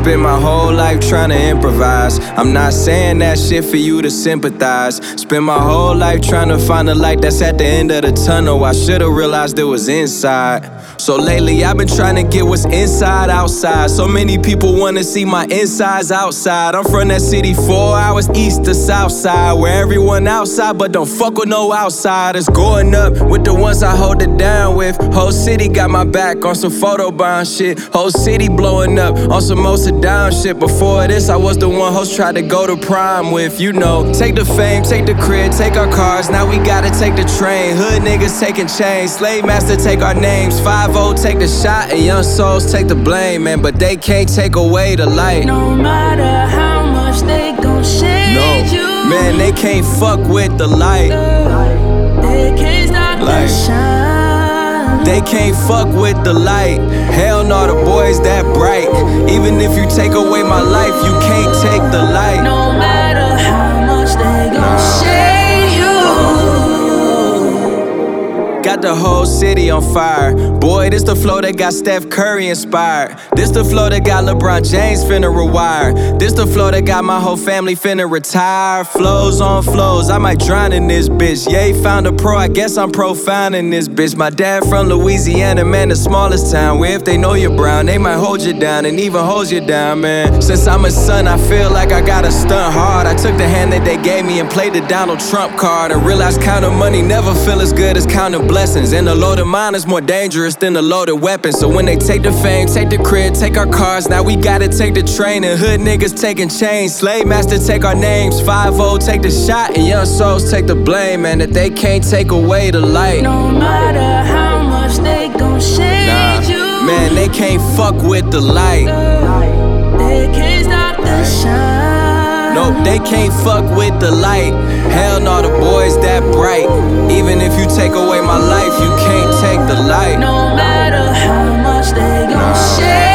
spent my whole life trying to improvise. I'm not saying that shit for you to sympathize. Spent my whole life trying to find the light that's at the end of the tunnel. I should've realized it was inside. So lately I've been trying to get what's inside outside. So many people wanna see my insides outside. I'm from that city 4 hours east to south side, where everyone outside but don't fuck with no outsiders. Going up with the ones I hold it down with. Whole city got my back on some photobomb shit. Whole city blowing up on some most down shit. Before this I was the one host tried to go to prime with. You know, take the fame, take the crib, take our cars. Now we gotta take the train. Hood niggas taking chains. Slave master take our names. 5-0 take the shot and young souls take the blame, man. But they can't take away the light. No matter how much they gon' shade you, man, they can't fuck with the light. They can't stop the shine. They can't fuck with the light. Hell no, the boys that bright. Even if you take away my life, you can't take the light. No matter how much they gon' shade you. Got the whole city on fire. Boy, this the flow that got Steph Curry inspired. This the flow that got LeBron James finna rewire. This the flow that got my whole family finna retire. Flows on flows, I might drown in this bitch. Ye found a pro, I guess I'm profound in this bitch. My dad from Louisiana, man, the smallest town, where if they know you're brown, they might hold you down and even hold you down, man. Since I'm a son, I feel like I gotta stunt hard. I took the hand that they gave me and played the Donald Trump card, and realized counting money never feel as good as counting blessings. And the loaded mind is more dangerous than the loaded weapon. So when they take the fame, take the crib, take our cars, now we gotta take the train. And hood niggas taking chains. Slave master take our names. 5-0 take the shot and young souls take the blame, man. That they can't take away the light. No matter how much they gon' shade you, man, they can't fuck with the light. They can't stop the shine. Nope, they can't fuck with the light. Hell no, the boys that bright. Even if you take away my life, you can't take the light. No matter how much they gon' shade